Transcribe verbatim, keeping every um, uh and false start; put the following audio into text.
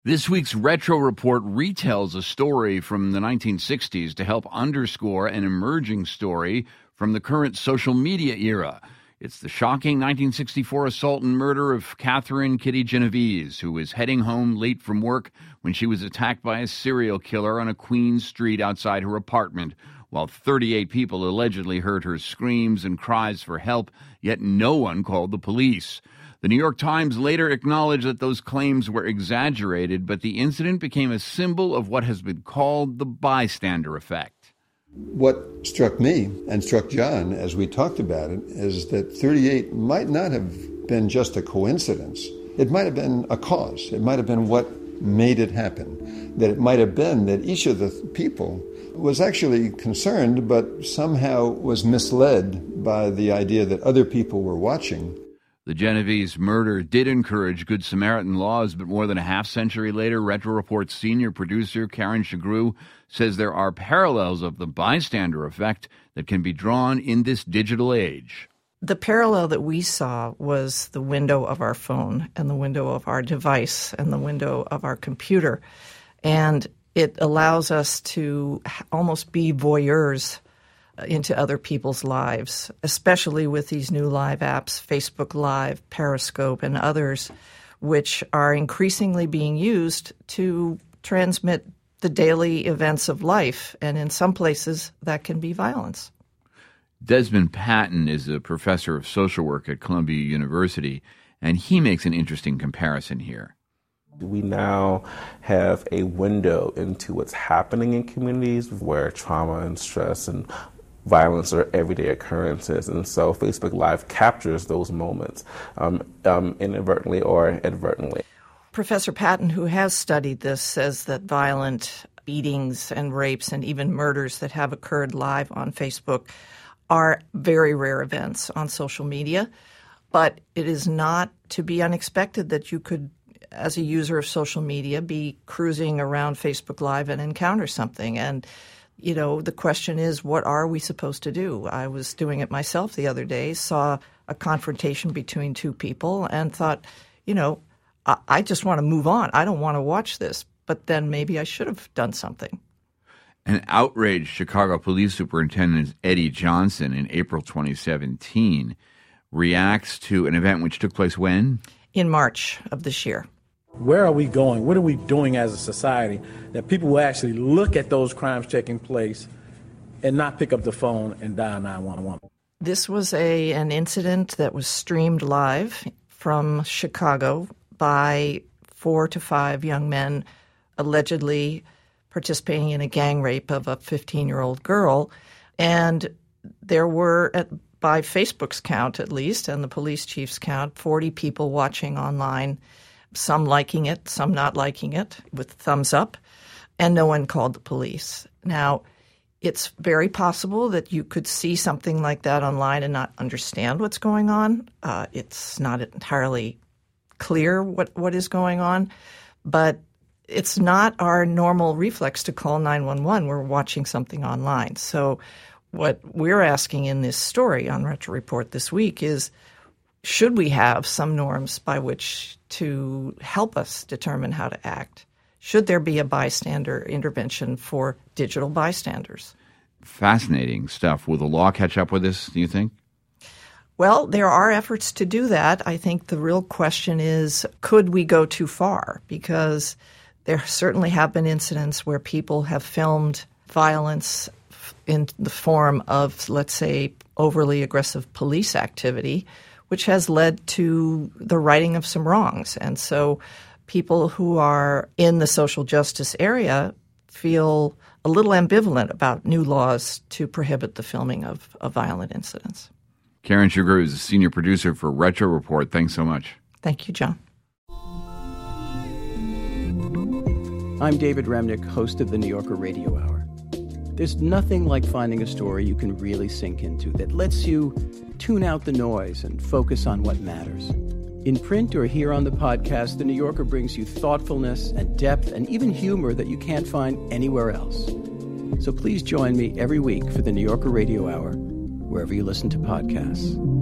This week's Retro Report retells a story from the nineteen sixties to help underscore an emerging story from the current social media era. It's the shocking nineteen sixty-four assault and murder of Catherine Kitty Genovese, who was heading home late from work when she was attacked by a serial killer on a Queens street outside her apartment, while thirty-eight people allegedly heard her screams and cries for help, yet no one called the police. The New York Times later acknowledged that those claims were exaggerated, but the incident became a symbol of what has been called the bystander effect. What struck me and struck John as we talked about it is that thirty-eight might not have been just a coincidence. It might have been a cause. It might have been what made it happen. That it might have been that each of the people was actually concerned, but somehow was misled by the idea that other people were watching. The Genovese murder did encourage Good Samaritan laws, but more than a half century later, Retro Report's senior producer, Karen Shagru, says there are parallels of the bystander effect that can be drawn in this digital age. The parallel that we saw was the window of our phone and the window of our device and the window of our computer. And it allows us to almost be voyeurs into other people's lives, especially with these new live apps, Facebook Live, Periscope, and others, which are increasingly being used to transmit the daily events of life. And in some places, that can be violence. Desmond Patton is a professor of social work at Columbia University, and he makes an interesting comparison here. We now have a window into what's happening in communities where trauma and stress and violence are everyday occurrences. And so Facebook Live captures those moments um, um, inadvertently or advertently. Professor Patton, who has studied this, says that violent beatings and rapes and even murders that have occurred live on Facebook are very rare events on social media. But it is not to be unexpected that you could, as a user of social media, be cruising around Facebook Live and encounter something. And you know, the question is, what are we supposed to do? I was doing it myself the other day, saw a confrontation between two people and thought, you know, I, I just want to move on. I don't want to watch this. But then maybe I should have done something. An outraged Chicago Police Superintendent Eddie Johnson in April twenty seventeen reacts to an event which took place when? In March of this year. Where are we going? What are we doing as a society that people will actually look at those crimes taking place and not pick up the phone and dial nine one one? This was a an incident that was streamed live from Chicago by four to five young men allegedly participating in a gang rape of a fifteen-year-old girl. And there were, at, by Facebook's count at least, and the police chief's count, forty people watching online, some liking it, some not liking it, with thumbs up, and no one called the police. Now, it's very possible that you could see something like that online and not understand what's going on. Uh, it's not entirely clear what, what is going on, but it's not our normal reflex to call nine one one. We're watching something online. So what we're asking in this story on Retro Report this week is, should we have some norms by which to help us determine how to act? Should there be a bystander intervention for digital bystanders? Fascinating stuff. Will the law catch up with this, do you think? Well, there are efforts to do that. I think the real question is, could we go too far? Because there certainly have been incidents where people have filmed violence in the form of, let's say, overly aggressive police activity, which has led to the righting of some wrongs. And so people who are in the social justice area feel a little ambivalent about new laws to prohibit the filming of, of violent incidents. Karen Shagru is a senior producer for Retro Report. Thanks so much. Thank you, John. I'm David Remnick, host of the New Yorker Radio Hour. There's nothing like finding a story you can really sink into that lets you tune out the noise and focus on what matters. In print or here on the podcast, The New Yorker brings you thoughtfulness and depth and even humor that you can't find anywhere else. So please join me every week for the New Yorker Radio Hour, wherever you listen to podcasts.